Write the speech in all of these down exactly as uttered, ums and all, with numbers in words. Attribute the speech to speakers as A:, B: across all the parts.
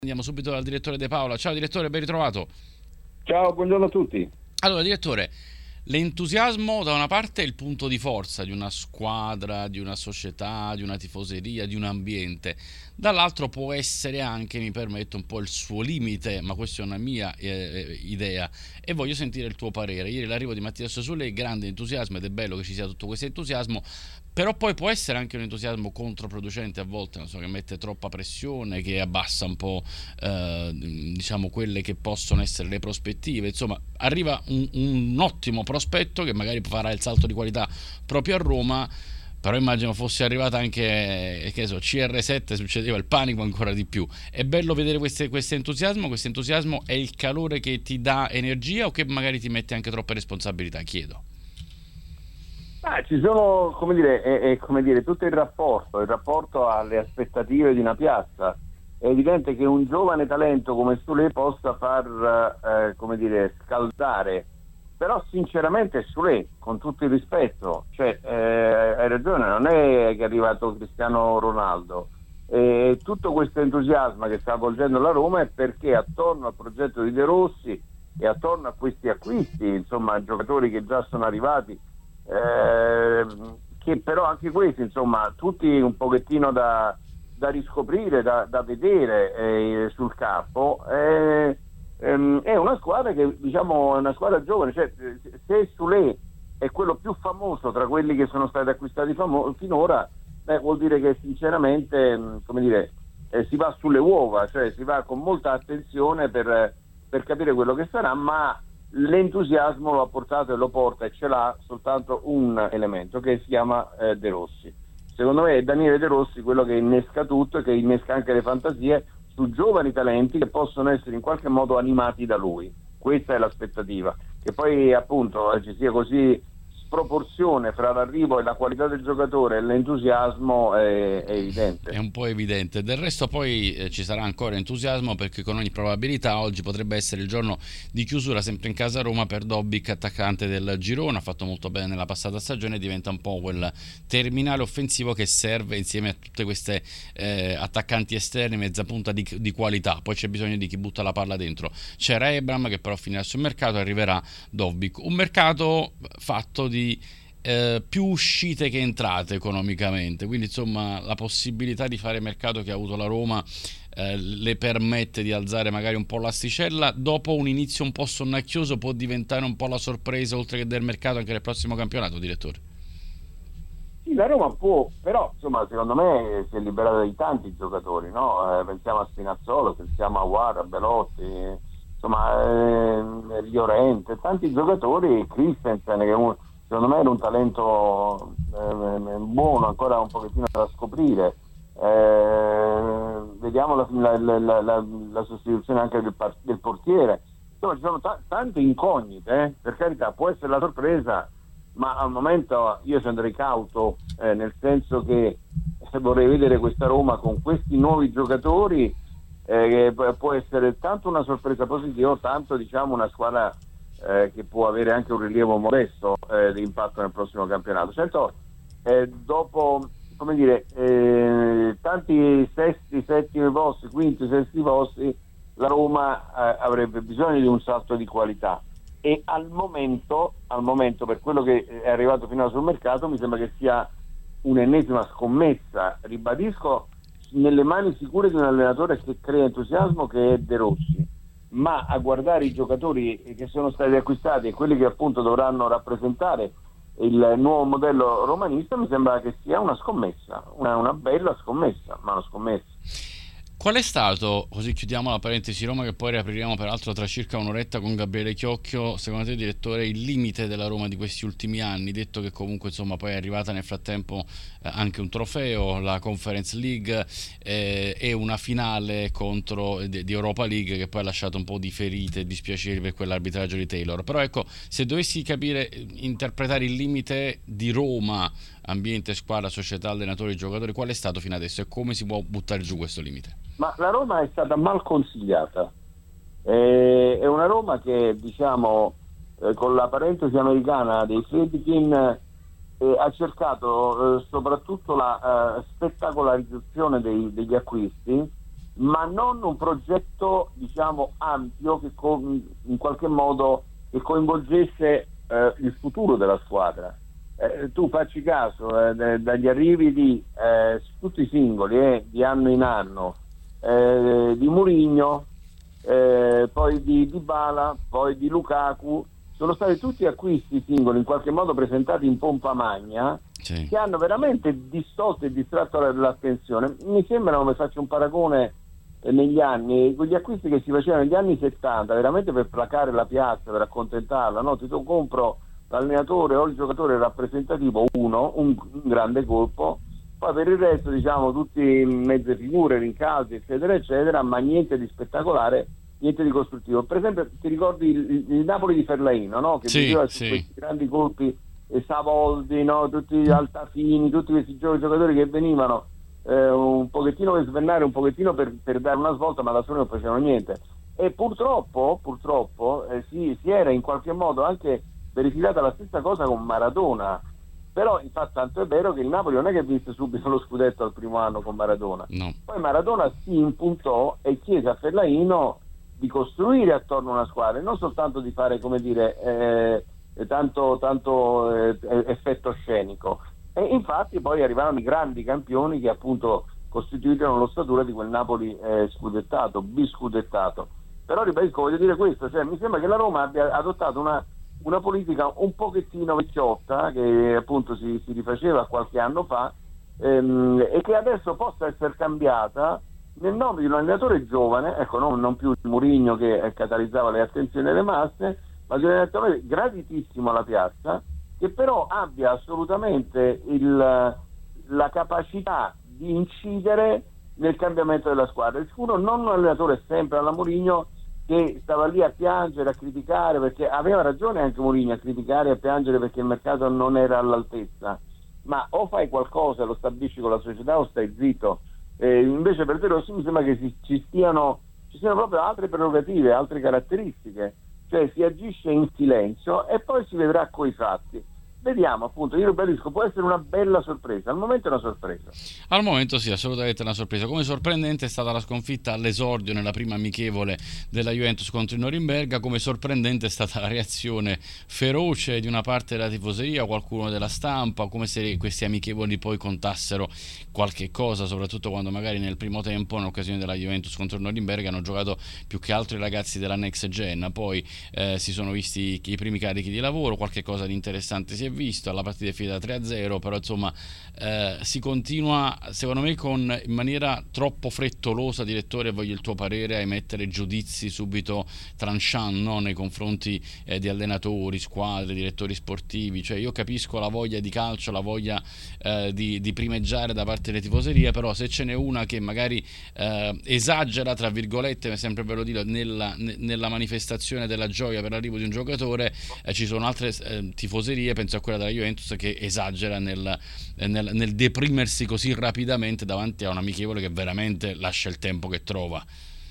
A: Andiamo subito dal direttore De Paola. Ciao direttore, ben ritrovato.
B: Ciao, buongiorno a tutti.
A: Allora direttore, l'entusiasmo da una parte è il punto di forza di una squadra, di una società, di una tifoseria, di un ambiente, dall'altro può essere anche, mi permetto, un po' il suo limite, ma questa è una mia eh, idea e voglio sentire il tuo parere. Ieri l'arrivo di Mattia Sassuolo, grande entusiasmo ed è bello che ci sia tutto questo entusiasmo, però poi può essere anche un entusiasmo controproducente a volte, non so, che mette troppa pressione, che abbassa un po' eh, diciamo quelle che possono essere le prospettive. Insomma, arriva un, un ottimo prospetto che magari farà il salto di qualità proprio a Roma, però immagino fosse arrivata anche, che so, C R sette, succedeva il panico ancora di più. È bello vedere questo entusiasmo, questo entusiasmo è il calore che ti dà energia o che magari ti mette anche troppe responsabilità, chiedo.
B: Ah, ci sono, come dire, è, è, come dire, tutto il rapporto, il rapporto alle aspettative di una piazza. È evidente che un giovane talento come Soulé possa far, eh, come dire, scaldare, però sinceramente Soulé, con tutto il rispetto, cioè, eh, hai ragione, non è che è arrivato Cristiano Ronaldo. E tutto questo entusiasmo che sta avvolgendo la Roma è perché attorno al progetto di De Rossi e attorno a questi acquisti, insomma, giocatori che già sono arrivati, Eh, che però anche questi, insomma, tutti un pochettino da, da riscoprire, da, da vedere eh, sul campo. Eh, ehm, è una squadra che, diciamo, è una squadra giovane, cioè, se Soulé è quello più famoso tra quelli che sono stati acquistati famo- finora, beh, vuol dire che sinceramente, come dire, eh, si va sulle uova, cioè si va con molta attenzione per, per capire quello che sarà, ma l'entusiasmo lo ha portato e lo porta e ce l'ha soltanto un elemento che si chiama eh, De Rossi. Secondo me è Daniele De Rossi quello che innesca tutto e che innesca anche le fantasie su giovani talenti che possono essere in qualche modo animati da lui. Questa è l'aspettativa, che poi appunto ci sia così sproporzione fra l'arrivo e la qualità del giocatore e l'entusiasmo è, è evidente.
A: È un po' evidente. Del resto poi eh, ci sarà ancora entusiasmo perché con ogni probabilità oggi potrebbe essere il giorno di chiusura sempre in casa Roma per Dobbik, attaccante del Girona. Ha fatto molto bene nella passata stagione, diventa un po' quel terminale offensivo che serve insieme a tutte queste eh, attaccanti esterni, mezza punta di, di qualità. Poi c'è bisogno di chi butta la palla dentro. C'era Ebram che però finirà sul mercato, arriverà Dobbik. Un mercato fatto di Eh, più uscite che entrate economicamente, quindi insomma la possibilità di fare mercato che ha avuto la Roma eh, le permette di alzare magari un po' l'asticella. Dopo un inizio un po' sonnacchioso può diventare un po' la sorpresa oltre che del mercato anche nel prossimo campionato, direttore.
B: Sì, la Roma può, però insomma secondo me si è liberata di tanti giocatori, no? Eh, pensiamo a Spinazzolo, pensiamo a Guarda, Belotti, insomma eh, Llorente, tanti giocatori, Christensen che è un secondo me era un talento eh, buono, ancora un pochettino da scoprire. Eh, vediamo la, la, la, la, la sostituzione anche del, del portiere. Insomma, ci sono t- tante incognite, eh? Per carità, può essere la sorpresa, ma al momento io andrei cauto, eh, nel senso che vorrei vedere questa Roma con questi nuovi giocatori, eh, che può essere tanto una sorpresa positiva, tanto diciamo una squadra Eh, che può avere anche un rilievo modesto eh, di impatto nel prossimo campionato. Certo, eh, dopo, come dire, eh, tanti sesti, settimi posti, quinti, sesti posti, la Roma eh, avrebbe bisogno di un salto di qualità e al momento, al momento, per quello che è arrivato fino sul mercato, mi sembra che sia un'ennesima scommessa, ribadisco, nelle mani sicure di un allenatore che crea entusiasmo, che è De Rossi. Ma a guardare i giocatori che sono stati acquistati e quelli che appunto dovranno rappresentare il nuovo modello romanista, mi sembra che sia una scommessa, una, una bella scommessa, ma una scommessa.
A: Qual è stato, così chiudiamo la parentesi Roma che poi riapriremo peraltro tra circa un'oretta con Gabriele Chiocchio, secondo te direttore il limite della Roma di questi ultimi anni, detto che comunque insomma poi è arrivata nel frattempo eh, anche un trofeo, la Conference League eh, e una finale contro di, di Europa League che poi ha lasciato un po' di ferite e dispiaceri per quell'arbitraggio di Taylor, però ecco, se dovessi capire, interpretare il limite di Roma, ambiente, squadra, società, allenatori, giocatori, qual è stato fino adesso e come si può buttare giù questo limite?
B: Ma la Roma è stata mal consigliata, eh, è una Roma che diciamo eh, con la parentesi americana dei Friedkin eh, ha cercato eh, soprattutto la eh, spettacolarizzazione dei, degli acquisti, ma non un progetto, diciamo, ampio che co- in qualche modo che coinvolgesse eh, il futuro della squadra. Eh, tu facci caso, eh, dagli arrivi di eh, tutti i singoli, eh, di anno in anno, eh, di Mourinho, eh, poi di Dybala, poi di Lukaku, sono stati tutti acquisti singoli in qualche modo presentati in pompa magna, sì, che hanno veramente distolto e distratto l'attenzione. Mi sembra, come faccio un paragone, eh, negli anni, quegli acquisti che si facevano negli anni settanta, veramente per placare la piazza, per accontentarla, no? Ti tu compro l'allenatore o il giocatore rappresentativo, uno, un, un grande colpo, poi per il resto, diciamo, tutti mezze figure, rincalzi, eccetera, eccetera, ma niente di spettacolare, niente di costruttivo. Per esempio, ti ricordi il, il Napoli di Ferlaino, no? Che
A: sì,
B: diceva
A: sì,
B: su questi grandi colpi, e Savoldi, no? Tutti gli Altafini, tutti questi giocatori che venivano eh, un pochettino per svennare, un pochettino per, per dare una svolta, ma da soli non facevano niente. E purtroppo, purtroppo eh, si, si era in qualche modo anche verificata la stessa cosa con Maradona. Però infatti tanto è vero che il Napoli non è che vinse subito lo scudetto al primo anno con Maradona,
A: no.
B: Poi Maradona si impuntò e chiese a Fellaino di costruire attorno a una squadra e non soltanto di fare, come dire, eh, tanto, tanto eh, effetto scenico. E infatti poi arrivarono i grandi campioni che appunto costituirono l'ossatura di quel Napoli eh, scudettato, biscudettato. Però ribadisco, voglio dire questo, cioè mi sembra che la Roma abbia adottato una una politica un pochettino vecchiotta, che appunto si, si rifaceva qualche anno fa, ehm, e che adesso possa essere cambiata nel nome di un allenatore giovane, ecco, non, non più il Mourinho che catalizzava le attenzioni delle masse, ma di un allenatore graditissimo alla piazza, che però abbia assolutamente il, la capacità di incidere nel cambiamento della squadra. Il sicuro non un allenatore sempre alla Mourinho, che stava lì a piangere, a criticare, perché aveva ragione anche Mourinho a criticare e a piangere perché il mercato non era all'altezza, ma o fai qualcosa, lo stabilisci con la società, o stai zitto. Eh, invece per De Rossi mi sembra che si, ci stiano ci siano proprio altre prerogative, altre caratteristiche, cioè si agisce in silenzio e poi si vedrà coi fatti. Vediamo, appunto, io ribadisco, può essere una bella sorpresa, al momento è una sorpresa.
A: Al momento sì, assolutamente una sorpresa. Come sorprendente è stata la sconfitta all'esordio nella prima amichevole della Juventus contro il Norimberga, come sorprendente è stata la reazione feroce di una parte della tifoseria, qualcuno della stampa, come se questi amichevoli poi contassero qualche cosa, soprattutto quando magari nel primo tempo, in occasione della Juventus contro il Norimberga, hanno giocato più che altro i ragazzi della Next Gen, poi eh, si sono visti i primi carichi di lavoro, qualche cosa di interessante si è visto, alla partita è finita tre a zero, però insomma eh, si continua secondo me con in maniera troppo frettolosa, direttore, voglio il tuo parere, a emettere giudizi subito tranchant, no? Nei confronti eh, di allenatori, squadre, direttori sportivi. Cioè io capisco la voglia di calcio, la voglia eh, di, di primeggiare da parte delle tifoserie, però se ce n'è una che magari eh, esagera, tra virgolette, mi è sempre bello dire, nella, nella manifestazione della gioia per l'arrivo di un giocatore, eh, ci sono altre eh, tifoserie, penso a quella della Juventus, che esagera nel, nel, nel deprimersi così rapidamente davanti a un amichevole che veramente lascia il tempo che trova.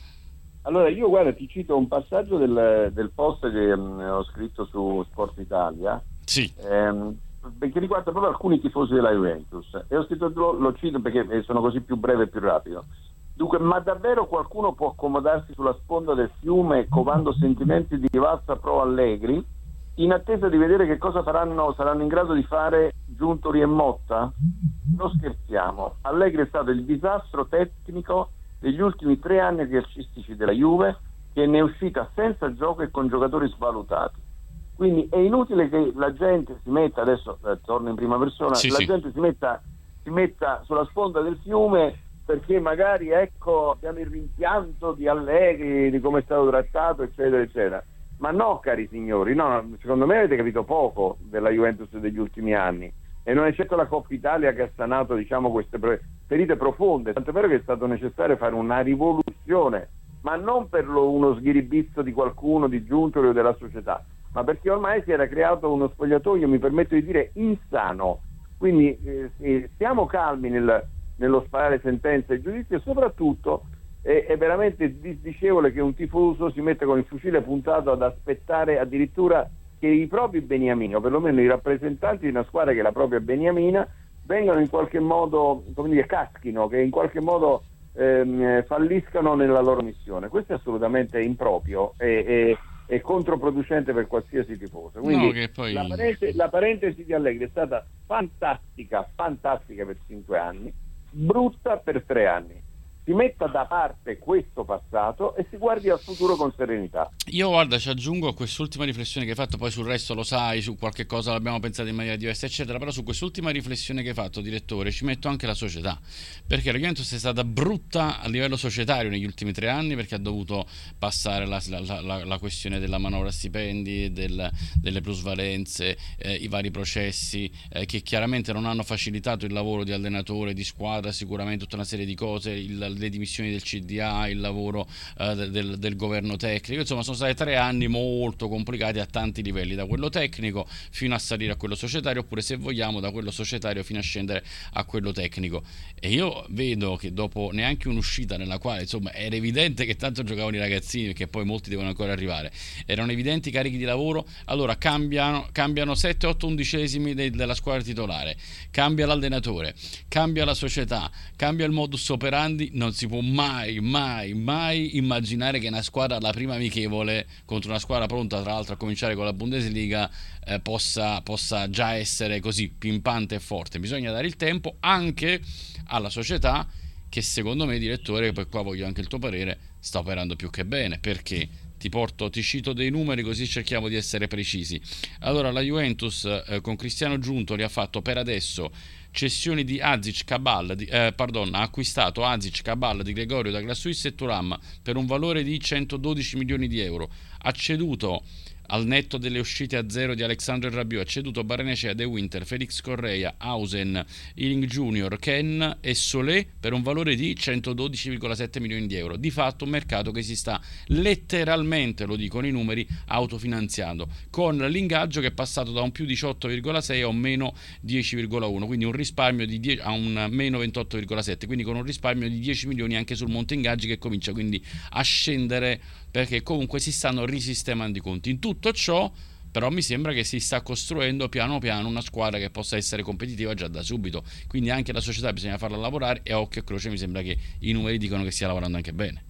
B: Allora io guarda ti cito un passaggio del, del post che um, ho scritto su Sport Italia,
A: sì,
B: ehm, perché riguarda proprio alcuni tifosi della Juventus, e ho scritto, lo, lo cito perché sono così più breve e più rapido. Dunque, ma davvero qualcuno può accomodarsi sulla sponda del fiume covando sentimenti di rivalsa pro Allegri, in attesa di vedere che cosa faranno, saranno in grado di fare Giuntoli e Motta? Non scherziamo, Allegri è stato il disastro tecnico degli ultimi tre anni calcistici della Juve, che ne è uscita senza gioco e con giocatori svalutati. Quindi è inutile che la gente si metta, adesso eh, torno in prima persona,
A: sì,
B: la
A: sì.
B: gente si metta, si metta sulla sponda del fiume perché magari, ecco, abbiamo il rimpianto di Allegri, di come è stato trattato, eccetera, eccetera. Ma no, cari signori, no, secondo me avete capito poco della Juventus degli ultimi anni, e non è certo la Coppa Italia che ha sanato, diciamo, queste ferite profonde, tanto è vero che è stato necessario fare una rivoluzione, ma non per lo, uno sghiribizzo di qualcuno, di Giuntoli o della società, ma perché ormai si era creato uno spogliatoio, mi permetto di dire, insano. Quindi eh, stiamo calmi nel, nello sparare sentenze e giudizi, e soprattutto è, è veramente disdicevole che un tifoso si metta con il fucile puntato ad aspettare addirittura che i propri beniamini, o perlomeno i rappresentanti di una squadra che è la propria beniamina, vengano in qualche modo, come dire, caschino, che in qualche modo ehm, falliscano nella loro missione. Questo è assolutamente improprio e, e, e controproducente per qualsiasi tifoso. Quindi
A: no, che poi...
B: la, parentesi, la parentesi di Allegri è stata fantastica, fantastica per cinque anni, brutta per tre anni. Si metta da parte questo passato e si guardi al futuro con serenità.
A: Io guarda, ci aggiungo a quest'ultima riflessione che hai fatto, poi sul resto lo sai, su qualche cosa l'abbiamo pensato in maniera diversa eccetera, però su quest'ultima riflessione che hai fatto, direttore, ci metto anche la società, perché la Juventus è stata brutta a livello societario negli ultimi tre anni, perché ha dovuto passare la, la, la, la questione della manovra stipendi, del, delle plusvalenze, eh, i vari processi eh, che chiaramente non hanno facilitato il lavoro di allenatore, di squadra, sicuramente tutta una serie di cose, il le dimissioni del C D A, il lavoro eh, del, del governo tecnico, insomma sono stati tre anni molto complicati a tanti livelli, da quello tecnico fino a salire a quello societario, oppure se vogliamo da quello societario fino a scendere a quello tecnico. E io vedo che dopo neanche un'uscita nella quale insomma era evidente che tanto giocavano i ragazzini, perché poi molti devono ancora arrivare, erano evidenti i carichi di lavoro, allora cambiano, cambiano sette otto undicesimi de, della squadra titolare, cambia l'allenatore, cambia la società, cambia il modus operandi, non si può mai, mai, mai immaginare che una squadra alla prima amichevole contro una squadra pronta tra l'altro a cominciare con la Bundesliga eh, possa, possa già essere così pimpante e forte. Bisogna dare il tempo anche alla società, che secondo me, direttore, per qua voglio anche il tuo parere, sta operando più che bene, perché ti porto, ti cito dei numeri così cerchiamo di essere precisi. Allora la Juventus eh, con Cristiano Giuntoli ha fatto per adesso cessioni di Azic, Cabal, di, eh, pardon, ha acquistato Azic, Cabal, Di Gregorio, Douglas Luiz e Thuram per un valore di centododici milioni di euro. Ha ceduto, al netto delle uscite a zero di Alexandre Rabiot, ha ceduto Barrenechea, De Winter, Felix Correa, Hausen, Ealing Junior, Ken e Solé per un valore di centododici virgola sette milioni di euro. Di fatto un mercato che si sta letteralmente, lo dicono i numeri, autofinanziando, con l'ingaggio che è passato da un più diciotto virgola sei a un meno dieci virgola uno, quindi un risparmio di dieci, a un meno ventotto virgola sette, quindi con un risparmio di dieci milioni anche sul monte ingaggi, che comincia quindi a scendere, perché comunque si stanno risistemando i conti. In tutto ciò però mi sembra che si sta costruendo piano piano una squadra che possa essere competitiva già da subito, quindi anche la società bisogna farla lavorare, e a occhio e croce mi sembra che i numeri dicono che stia lavorando anche bene.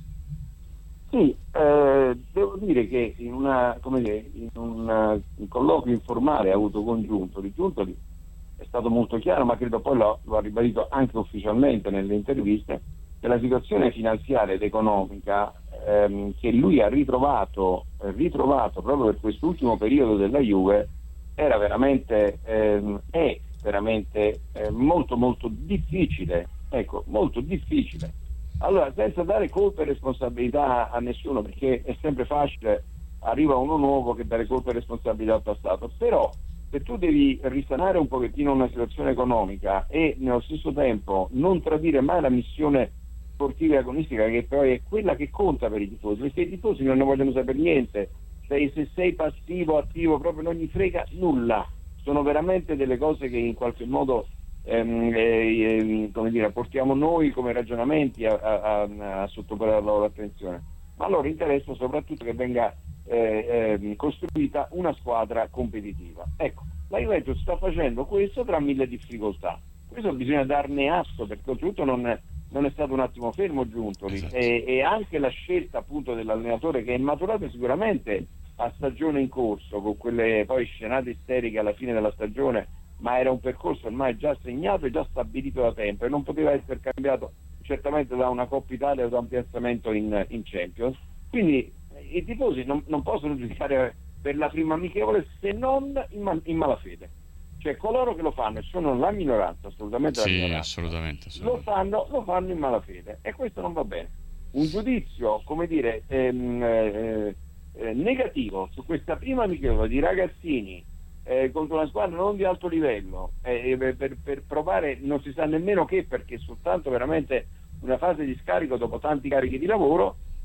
B: Sì, eh, devo dire che in, una, come dire, in un, un colloquio informale avuto con Giuntoli, Giuntoli è stato molto chiaro, ma credo poi lo, lo ha ribadito anche ufficialmente nelle interviste, che la situazione finanziaria ed economica ehm, che lui ha ritrovato, eh, ritrovato proprio per quest'ultimo periodo della Juve era veramente, ehm, è veramente eh, molto molto difficile, ecco, molto difficile. Allora, senza dare colpe e responsabilità a nessuno, perché è sempre facile, arriva uno nuovo che dà le colpe e responsabilità al passato, però se tu devi risanare un pochettino una situazione economica e nello stesso tempo non tradire mai la missione sportiva e agonistica, che poi è quella che conta per i tifosi, perché i tifosi non ne vogliono sapere niente, se, se sei passivo o attivo proprio non gli frega nulla, sono veramente delle cose che in qualche modo ehm, eh, come dire, portiamo noi come ragionamenti a, a, a sottoporre la loro attenzione, ma a loro interessa soprattutto che venga eh, eh, costruita una squadra competitiva. Ecco, la Juventus sta facendo questo tra mille difficoltà, questo bisogna darne atto, perché oltretutto non è non è stato un attimo fermo Giuntoli, esatto. e, e anche la scelta appunto dell'allenatore, che è maturato sicuramente a stagione in corso, con quelle poi scenate isteriche alla fine della stagione, ma era un percorso ormai già segnato e già stabilito da tempo, e non poteva essere cambiato certamente da una Coppa Italia o da un piazzamento in, in Champions. Quindi i tifosi non, non possono giudicare per la prima amichevole se non in, mal, in malafede. Cioè coloro che lo fanno, e sono la minoranza, assolutamente la
A: sì,
B: minoranza,
A: assolutamente, assolutamente.
B: Lo, fanno, lo fanno in malafede, e questo non va bene. Un giudizio, come dire, ehm, eh, eh, negativo su questa prima amichevole di ragazzini eh, contro una squadra non di alto livello, eh, per, per provare non si sa nemmeno che, perché è soltanto veramente una fase di scarico dopo tanti carichi di lavoro,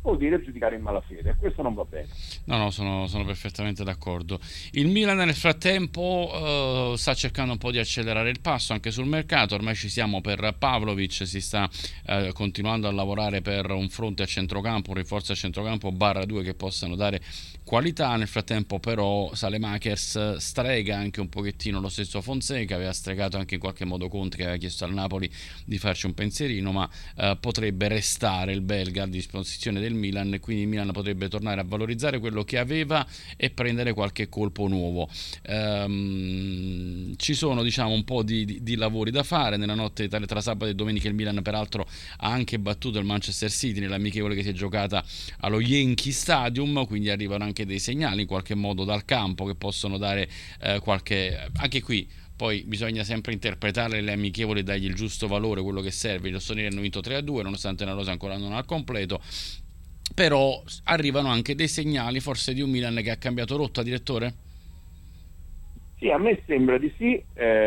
B: vuol dire giudicare in malafede, e questo non va bene.
A: No, no, sono, sono perfettamente d'accordo. Il Milan nel frattempo uh, sta cercando un po' di accelerare il passo anche sul mercato, ormai ci siamo per Pavlovic, si sta uh, continuando a lavorare per un fronte a centrocampo, un rinforzo a centrocampo barra due che possano dare qualità. Nel frattempo però Saelemaekers strega anche un pochettino lo stesso Fonseca, aveva stregato anche in qualche modo Conte che aveva chiesto al Napoli di farci un pensierino, ma uh, potrebbe restare il belga a disposizione del Milan, e quindi il Milan potrebbe tornare a valorizzare quello che aveva e prendere qualche colpo nuovo. Ehm, ci sono diciamo un po' di, di, di lavori da fare. Nella notte tra, tra sabato e domenica il Milan peraltro ha anche battuto il Manchester City nell'amichevole che si è giocata allo Yankee Stadium, quindi arrivano anche dei segnali in qualche modo dal campo che possono dare eh, qualche, anche qui poi bisogna sempre interpretare le amichevoli e dargli il giusto valore, quello che serve. I rossoneri hanno vinto tre a due nonostante la rosa ancora non al completo, però arrivano anche dei segnali forse di un Milan che ha cambiato rotta, direttore?
B: Sì, a me sembra di sì.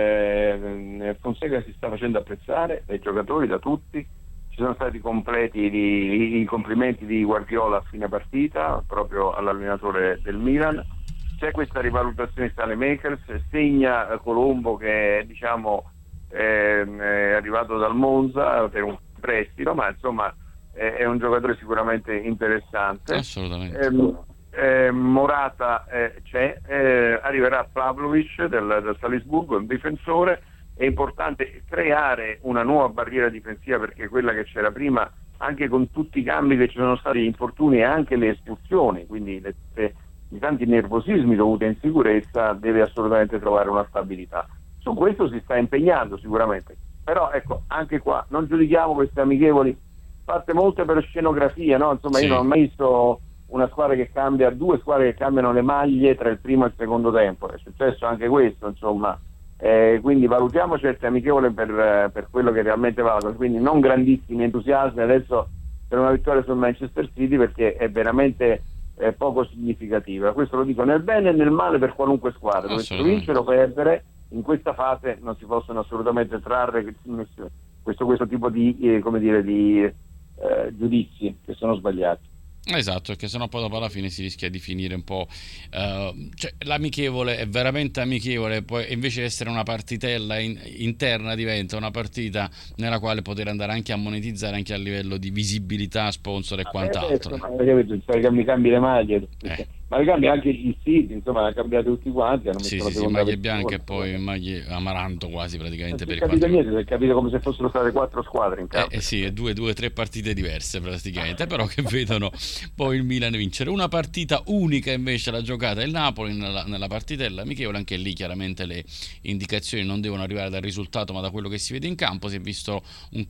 B: eh, Fonseca si sta facendo apprezzare dai giocatori, da tutti. Ci sono stati completi di, i complimenti di Guardiola a fine partita proprio all'allenatore del Milan. C'è questa rivalutazione di Saelemaekers, segna Colombo che diciamo è, è arrivato dal Monza per un prestito, ma insomma è un giocatore sicuramente interessante.
A: Assolutamente.
B: Eh, eh, Morata eh, c'è, eh, arriverà Pavlovic del, del Salisburgo, un difensore. È importante creare una nuova barriera difensiva, perché quella che c'era prima, anche con tutti i cambi che ci sono stati, gli infortuni e anche le espulsioni, quindi le, le, i tanti nervosismi dovuti a insicurezza, deve assolutamente trovare una stabilità. Su questo si sta impegnando sicuramente, però ecco, anche qua non giudichiamo queste amichevoli fatte molte per scenografia, no? Insomma, sì. Io non ho mai visto una squadra che cambia, due squadre che cambiano le maglie tra il primo e il secondo tempo. È successo anche questo, insomma, eh, quindi valutiamo certe amichevole per, per quello che realmente valgono, quindi non grandissimi entusiasmi adesso per una vittoria sul Manchester City, perché è veramente eh, poco significativa. Questo lo dico nel bene e nel male per qualunque squadra, dovessero vincere o perdere, in questa fase non si possono assolutamente trarre questo, questo tipo di, eh, come dire, di eh, giudizi che sono sbagliati.
A: Esatto, perché sennò poi dopo alla fine si rischia di finire un po', uh, cioè l'amichevole è veramente amichevole, poi invece di essere una partitella in, interna diventa una partita nella quale poter andare anche a monetizzare anche a livello di visibilità, sponsor e ah, quant'altro. Eh,
B: eh, cioè, cambi, cambi le maglie, eh. ma le cambi anche il siti, insomma, le cambiate tutti quanti. Hanno
A: sì, sì, sì, maglie bianche e poi maglie amaranto quasi praticamente.
B: Non
A: per
B: capito niente, si è capito come se fossero state quattro squadre in campo.
A: Eh, eh sì, due, due, tre partite diverse praticamente, però che vedono poi il Milan vincere. Una partita unica invece l'ha giocata il Napoli nella, nella partitella amichevole. Anche lì chiaramente le indicazioni non devono arrivare dal risultato ma da quello che si vede in campo. Si è visto un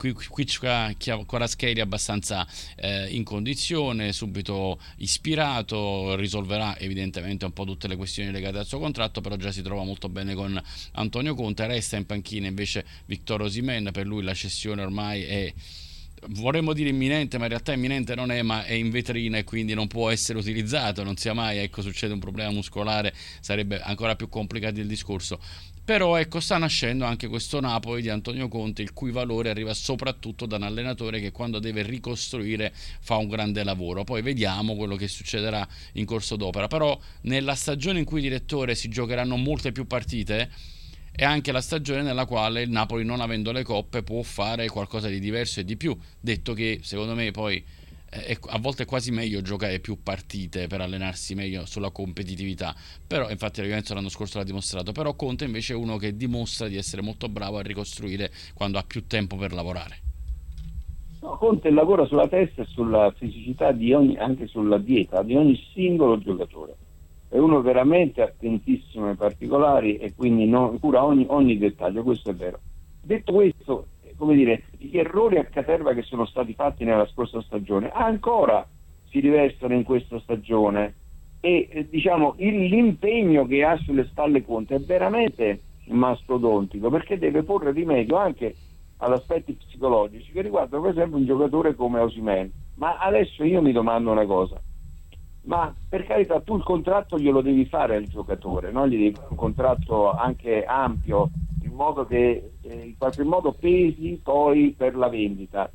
A: Kvaratskhelia abbastanza eh, in condizione, subito ispirato, risolverà evidentemente un po' tutte le questioni legate al suo contratto, però già si trova molto bene con Antonio Conte. Resta in panchina invece Victor Osimhen, per lui la cessione ormai è, vorremmo dire imminente, ma in realtà imminente non è, ma è in vetrina e quindi non può essere utilizzato, non sia mai, ecco, succede un problema muscolare, sarebbe ancora più complicato il discorso. Però ecco, sta nascendo anche questo Napoli di Antonio Conte, il cui valore arriva soprattutto da un allenatore che quando deve ricostruire fa un grande lavoro. Poi vediamo quello che succederà in corso d'opera, però nella stagione in cui, direttore, si giocheranno molte più partite è anche la stagione nella quale il Napoli, non avendo le coppe, può fare qualcosa di diverso e di più, detto che secondo me poi è, a volte è quasi meglio giocare più partite per allenarsi meglio sulla competitività, però infatti la Juventus l'anno scorso l'ha dimostrato. Però Conte invece è uno che dimostra di essere molto bravo a ricostruire quando ha più tempo per lavorare.
B: No, Conte lavora sulla testa e sulla fisicità di ogni, anche sulla dieta di ogni singolo giocatore. È uno veramente attentissimo ai particolari e quindi non, cura ogni, ogni dettaglio, questo è vero. Detto questo, come dire, gli errori a caterva che sono stati fatti nella scorsa stagione ancora si rivestono in questa stagione e eh, diciamo il, l'impegno che ha sulle spalle Conte è veramente mastodontico, perché deve porre rimedio anche ad aspetti psicologici che riguardano per esempio un giocatore come Osimhen. Ma adesso io mi domando una cosa: ma per carità, tu il contratto glielo devi fare al giocatore, no? Gli devi fare un contratto anche ampio, in modo che eh, in qualche modo pesi poi per la vendita,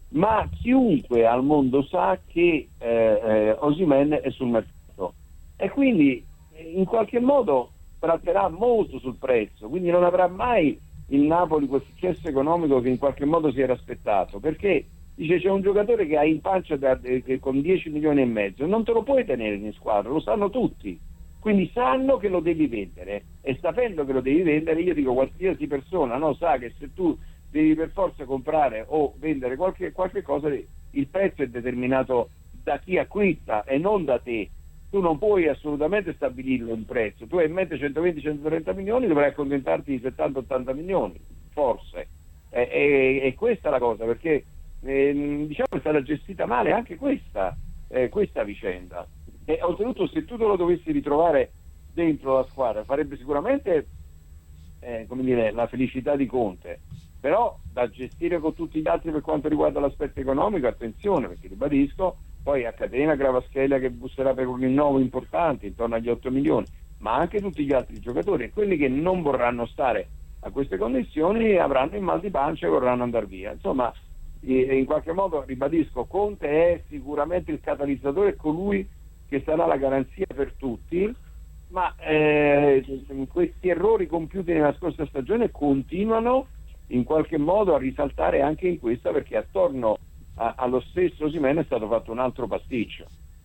B: ma chiunque al mondo sa che eh, eh, Osimhen è sul mercato e quindi in qualche modo tratterà molto sul prezzo, quindi non avrà mai il Napoli quel successo economico che in qualche modo si era aspettato, perché dice c'è un giocatore che hai in pancia da, eh, con dieci milioni e mezzo, non te lo puoi tenere in squadra, lo sanno tutti, quindi sanno che lo devi vendere, e sapendo che lo devi vendere, io dico qualsiasi persona no, sa che se tu devi per forza comprare o vendere qualche, qualche cosa, il prezzo è determinato da chi acquista e non da te. Tu non puoi assolutamente stabilirlo un prezzo, tu hai in mente centoventi centotrenta milioni, dovrai accontentarti di settanta ottanta milioni, forse, e, e, e questa è la cosa, perché eh, diciamo è stata gestita male anche questa, eh, questa vicenda, e oltretutto se tu te lo dovessi ritrovare dentro la squadra farebbe sicuramente eh, come dire, la felicità di Conte, però da gestire con tutti gli altri per quanto riguarda l'aspetto economico, attenzione, perché ribadisco, poi a Catena Gravaschiela che busserà per un rinnovo importante intorno agli otto milioni, ma anche tutti gli altri giocatori, e quelli che non vorranno stare a queste condizioni avranno il mal di pancia e vorranno andare via. Insomma, in qualche modo ribadisco, Conte è sicuramente il catalizzatore, colui che sarà la garanzia per tutti, ma eh, questi errori compiuti nella scorsa stagione continuano in qualche modo a risaltare anche in questa, perché attorno a, allo stesso Osimhen è stato fatto un altro pasticcio.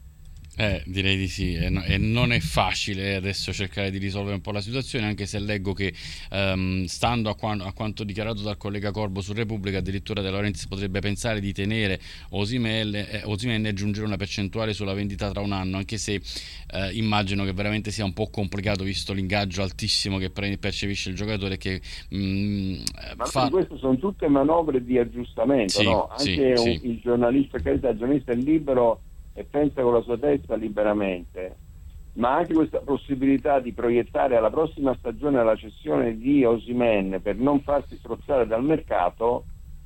A: Eh, direi di sì, e, no, e non è facile adesso cercare di risolvere un po' la situazione, anche se leggo che um, stando a, qua, a quanto dichiarato dal collega Corbo su Repubblica, addirittura De Laurentiis potrebbe pensare di tenere Osimhen, eh, Osimhen e aggiungere una percentuale sulla vendita tra un anno, anche se eh, immagino che veramente sia un po' complicato visto l'ingaggio altissimo che pre- percepisce il giocatore, che mm,
B: ma
A: fa...
B: queste sono tutte manovre di aggiustamento, sì, no? Anche
A: sì,
B: un,
A: sì.
B: il giornalista che è il giornalista è libero e pensa con la sua testa liberamente, ma anche questa possibilità di proiettare alla prossima stagione la cessione di Osimhen per non farsi strozzare dal mercato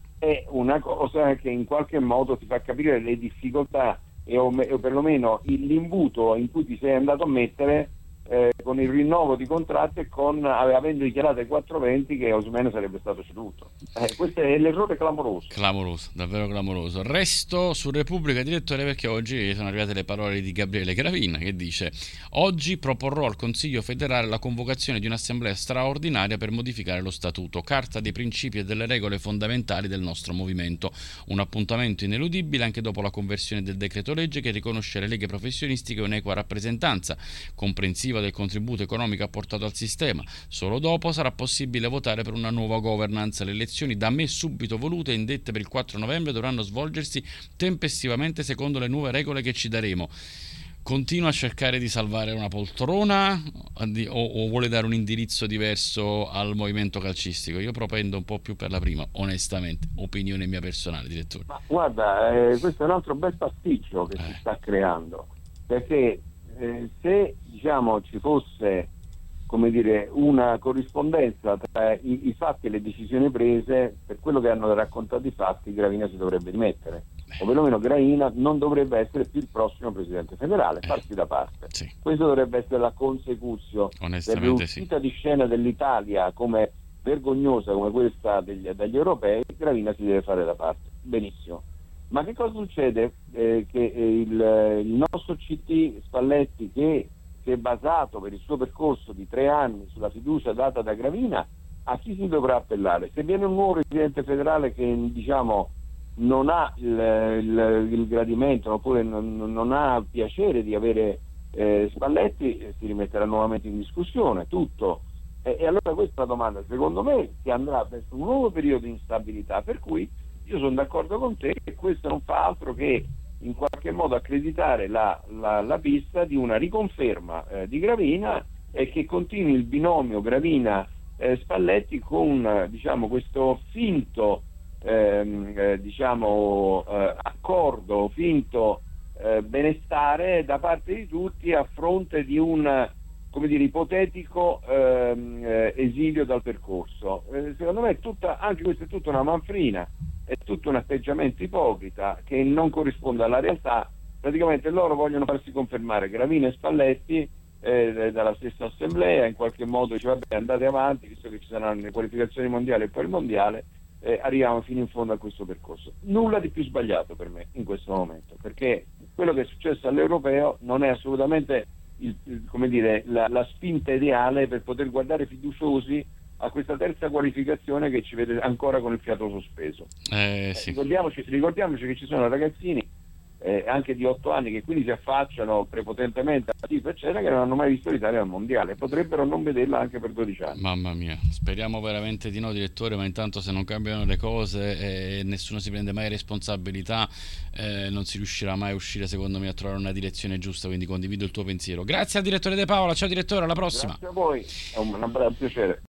B: è una cosa che in qualche modo ti fa capire le difficoltà e o, o perlomeno l'imbuto in cui ti sei andato a mettere eh, con il rinnovo di contratto e con avendo dichiarato ai quattro venti che Osimhen sarebbe stato ceduto. Eh, questo è l'errore clamoroso.
A: Clamoroso, davvero clamoroso. Resto su Repubblica, direttore, perché oggi sono arrivate le parole di Gabriele Gravina che dice: oggi proporrò al Consiglio federale la convocazione di un'assemblea straordinaria per modificare lo statuto, carta dei principi e delle regole fondamentali del nostro movimento, un appuntamento ineludibile anche dopo la conversione del decreto legge che riconosce alle leghe professionistiche un'equa rappresentanza comprensiva del contributo economico apportato al sistema. Solo dopo sarà possibile votare per una nuova governance. Le elezioni da me subito volute e indette per il quattro novembre dovranno svolgersi tempestivamente secondo le nuove regole che ci daremo. Continua a cercare di salvare una poltrona o, o vuole dare un indirizzo diverso al movimento calcistico? Io propendo un po' più per la prima, onestamente, opinione mia personale, direttore.
B: Ma guarda, eh, questo è un altro bel pasticcio che eh. si sta creando, perché eh, se diciamo ci fosse, come dire, una corrispondenza tra i, i fatti e le decisioni prese, per quello che hanno raccontato i fatti, Gravina si dovrebbe dimettere, o perlomeno Gravina non dovrebbe essere più il prossimo presidente federale, eh. farsi da parte. Sì. Questo dovrebbe essere la consecuzione dell'uscita sì. di scena dell'Italia come vergognosa come questa degli, dagli europei. Gravina si deve fare da parte. Benissimo. Ma che cosa succede? Eh, che il, il nostro C T Spalletti, che si è basato per il suo percorso di tre anni sulla fiducia data da Gravina, a chi si dovrà appellare? Se viene un nuovo presidente federale che diciamo non ha il, il, il gradimento oppure non, non ha piacere di avere eh, Spalletti, eh, si rimetterà nuovamente in discussione tutto. E, e allora questa è la domanda. Secondo me si andrà verso un nuovo periodo di instabilità, per cui io sono d'accordo con te che questo non fa altro che in qualche modo accreditare la, la, la pista di una riconferma eh, di Gravina, e che continui il binomio Gravina eh, Spalletti con eh, diciamo questo finto ehm, eh, diciamo eh, accordo, finto eh, benestare da parte di tutti a fronte di un, come dire, ipotetico ehm, eh, esilio dal percorso. Eh, secondo me è tutta, anche questa è tutta una manfrina, è tutto un atteggiamento ipocrita che non corrisponde alla realtà. Praticamente loro vogliono farsi confermare Gravina e Spalletti eh, dalla stessa assemblea, in qualche modo dice vabbè andate avanti visto che ci saranno le qualificazioni mondiali e poi il mondiale, eh, arriviamo fino in fondo a questo percorso. Nulla di più sbagliato per me in questo momento, perché quello che è successo all'europeo non è assolutamente il, il, come dire, la, la spinta ideale per poter guardare fiduciosi a questa terza qualificazione che ci vede ancora con il fiato sospeso.
A: Eh, sì.
B: eh, ricordiamoci, ricordiamoci che ci sono ragazzini eh, anche di otto anni che quindi si affacciano prepotentemente a tipo eccetera, che non hanno mai visto l'Italia al mondiale, potrebbero non vederla anche per dodici anni.
A: Mamma mia, speriamo veramente di no, direttore, ma intanto se non cambiano le cose e nessuno si prende mai responsabilità, eh, non si riuscirà mai a uscire, secondo me, a trovare una direzione giusta, quindi condivido il tuo pensiero. Grazie al direttore De Paola. Ciao direttore, alla prossima.
B: Grazie a voi, è un, un piacere.